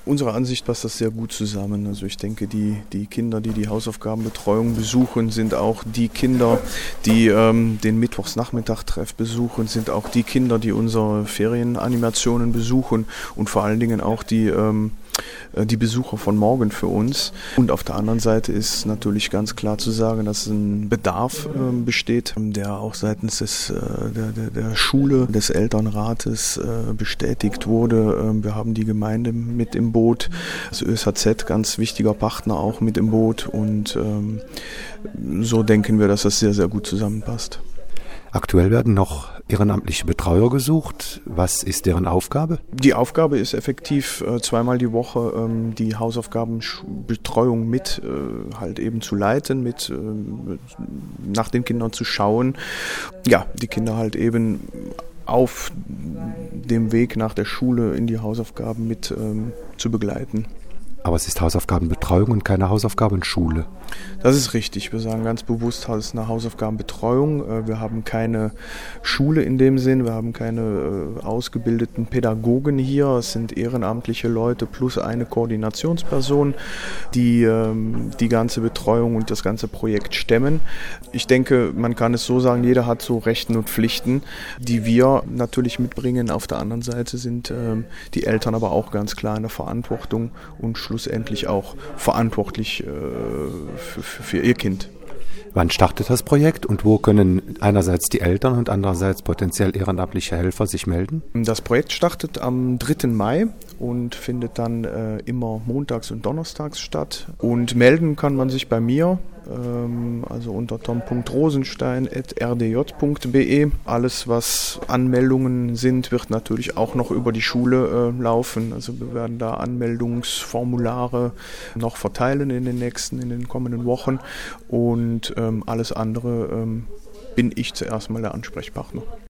Unserer Ansicht passt das sehr gut zusammen. Also ich denke, die Kinder, die die Hausaufgabenbetreuung besuchen, sind auch die Kinder, die den Mittwochsnachmittag-Treff besuchen, sind auch die Kinder, die unsere Ferienanimationen besuchen und vor allen Dingen auch die Besucher von morgen für uns. Und auf der anderen Seite ist natürlich ganz klar zu sagen, dass ein Bedarf besteht, der auch seitens der Schule, des Elternrates bestätigt wurde. Wir haben die Gemeinde mit im Boot, das ÖSHZ, ganz wichtiger Partner auch mit im Boot und so denken wir, dass das sehr, sehr gut zusammenpasst. Aktuell werden noch ehrenamtliche Betreuer gesucht. Was ist deren Aufgabe? Die Aufgabe ist effektiv zweimal die Woche die Hausaufgabenbetreuung mit halt eben zu leiten, mit nach den Kindern zu schauen. Ja, die Kinder halt eben auf dem Weg nach der Schule in die Hausaufgaben mit zu begleiten. Aber es ist Hausaufgabenbetreuung und keine Hausaufgabenschule. Das ist richtig. Wir sagen ganz bewusst, es ist eine Hausaufgabenbetreuung. Wir haben keine Schule in dem Sinn. Wir haben keine ausgebildeten Pädagogen hier. Es sind ehrenamtliche Leute plus eine Koordinationsperson, die die ganze Betreuung und das ganze Projekt stemmen. Ich denke, man kann es so sagen, jeder hat so Rechten und Pflichten, die wir natürlich mitbringen. Auf der anderen Seite sind die Eltern aber auch ganz klar in der Verantwortung und schlussendlich auch verantwortlich für ihr Kind. Wann startet das Projekt und wo können einerseits die Eltern und andererseits potenziell ehrenamtliche Helfer sich melden? Das Projekt startet am 3. Mai und findet dann immer montags und donnerstags statt. Und melden kann man sich bei mir, also unter tom.rosenstein@rdj.be. Alles, was Anmeldungen sind, wird natürlich auch noch über die Schule laufen. Also wir werden da Anmeldungsformulare noch verteilen in den kommenden Wochen und alles andere bin ich zuerst mal der Ansprechpartner.